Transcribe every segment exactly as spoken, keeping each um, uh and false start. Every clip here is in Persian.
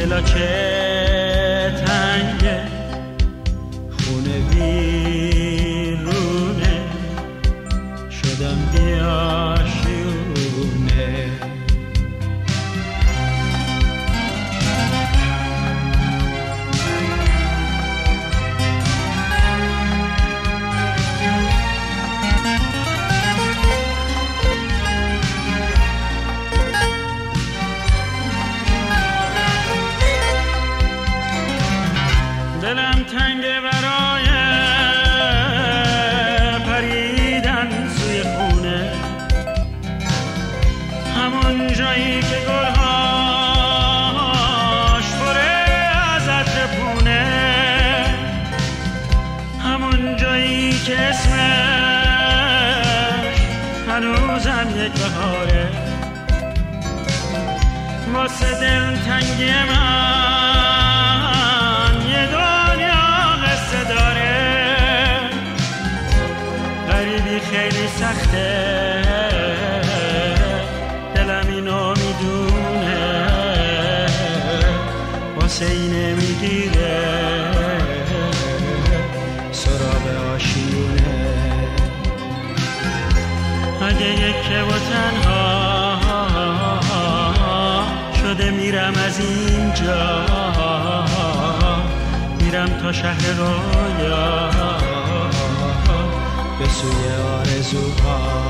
دلا چه تنگه، خونه بیرونه، شدم بیاشونه. دلم تنگه برای پریدن سوی خونه، همون جایی که گلهاش پره از عطر پونه، همون جایی که اسمش هنوزم یک بهاره. واسه دل تنگی من خیلی سخته، دلم اینو میدونه، واسه اینه میگیره سراغ آشیونه. اگه یکه و تنها شده میرم از اینجا، میرم تا شهر رویا به سوی آرزوها.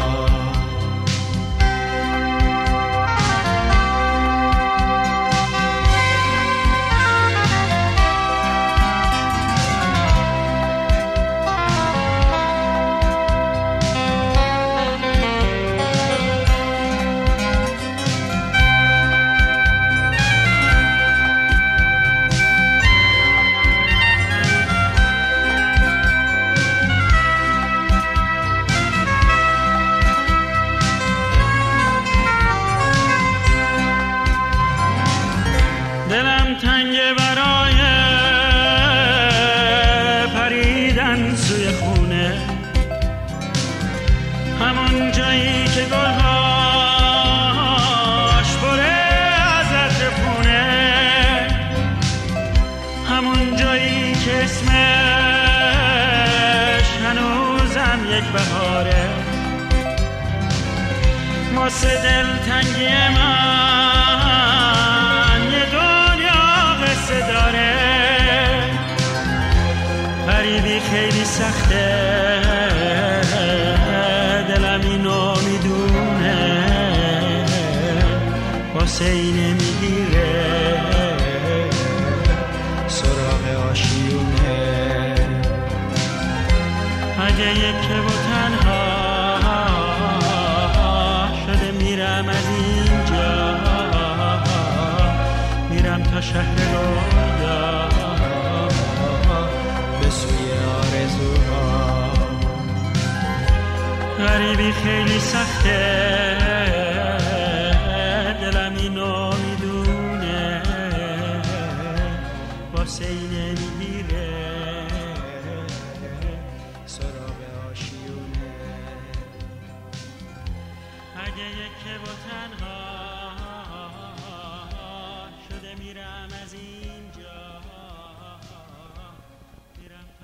دلم تنگه برای پریدن سوی خونه، همون جایی که گلهاش پره از عطر پونه، همون جایی که اسمش هنوزم یک بهاره. واسه دل تنگی من یه دنیا قصه داره، غریبی خیلی سخته، دلم اینو میدونه، واسه اینه میگیره سراغ آشیونه. اگه یکه و تنها شده میرم از اینجا، میرم تا شهر رویا به سوی آرزوها. غریبی خیلی سخته، دلم اینو میدونه، واسه اینه میگیره سراغ آشیونه. اگه یکه با تنها